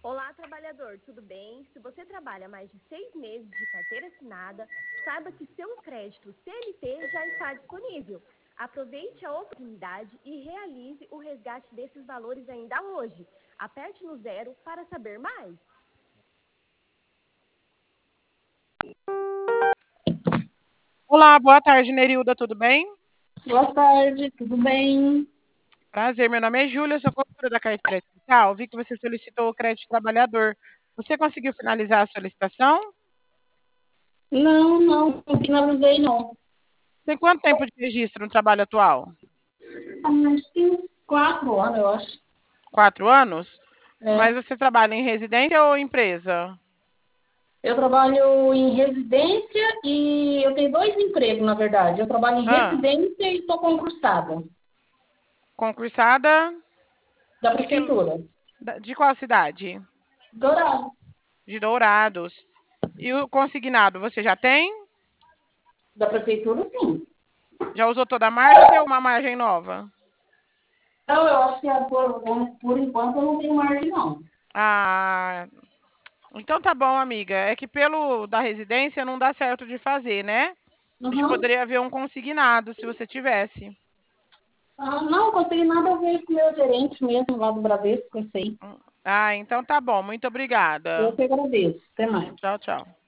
Olá, trabalhador, tudo bem? Se você trabalha mais de 6 meses de carteira assinada, saiba que seu crédito CLT já está disponível. Aproveite a oportunidade e realize o resgate desses valores ainda hoje. Aperte no 0 para saber mais. Olá, boa tarde, Nerilda, tudo bem? Boa tarde, tudo bem? Prazer, meu nome é Júlia, sou consultora da Carteira Digital. Vi que você solicitou o crédito trabalhador. Você conseguiu finalizar a solicitação? Não finalizei não. Tem quanto tempo de registro no trabalho atual? Mas tem uns 4 anos, eu acho. 4 anos? Mas É. você trabalha em residência ou empresa? Eu trabalho em residência e eu tenho 2 empregos, na verdade. Eu trabalho em Ah, residência e estou concursada concursada da de que, prefeitura. de qual cidade? Dourado, De Dourados. E o consignado, você já tem? da prefeitura, sim. Já usou toda a margem ou tem uma margem nova? Então, eu acho que por enquanto eu não tenho margem, não. Ah, então tá bom, amiga. É que pelo da residência não dá certo de fazer, né? A gente Uhum. poderia ver um consignado se você tivesse. Não consegui nada a ver com o meu gerente mesmo lá do Bradesco, eu sei. Ah, então tá bom. Muito Eu obrigada. que agradeço. Até mais. Tchau, tchau.